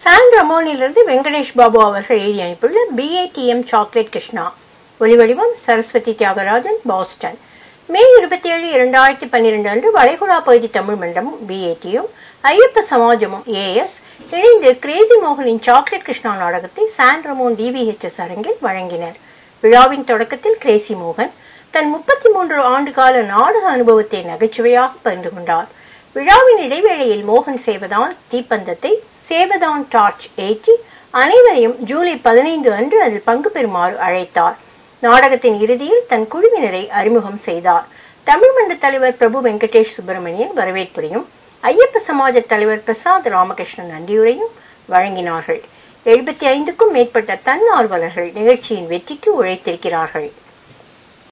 San ரமோனிலிருந்து Venkatesh Babu அவர்கள் எழுதி அனுப்பியுள்ள BATM சாக்லேட் கிருஷ்ணா. ஒலிவடிவம் சரஸ்வதி தியாகராஜன், பாஸ்டன். மே 27, 2012 அன்று வளைகுடா பகுதி தமிழ் மண்டபமும் BATயும் ஐயப்ப சமாஜமும் AS இணைந்து கிரேசி மோகனின் சாக்லேட் கிருஷ்ணா நாடகத்தை சான் ரமோன் DVHS அரங்கில் வழங்கினர். விழாவின் தொடக்கத்தில் கிரேசி மோகன் தன் 33 ஆண்டுகால நாடக அனுபவத்தை நகைச்சுவையாக பகிர்ந்து கொண்டார். விழாவின் இடைவேளையில் மோகன் சேவதான் தீப்பந்தத்தை சேவதான் டார்ச் ஏற்றி அனைவரையும் ஜூலை 15 அன்று அதில் பங்கு பெறுமாறு அழைத்தார். நாடகத்தின் இறுதியில் தன் குழுவினரை அறிமுகம் செய்தார். தமிழ் மன்ற தலைவர் பிரபு வெங்கடேஷ் சுப்பிரமணியன் வரவேற்புரையும் ஐயப்ப சமாஜ தலைவர் பிரசாத் ராமகிருஷ்ணன் நன்றியுரையும் வழங்கினார்கள். 75க்கும் மேற்பட்ட தன்னார்வலர்கள் நிகழ்ச்சியின் வெற்றிக்கு உழைத்திருக்கிறார்கள்.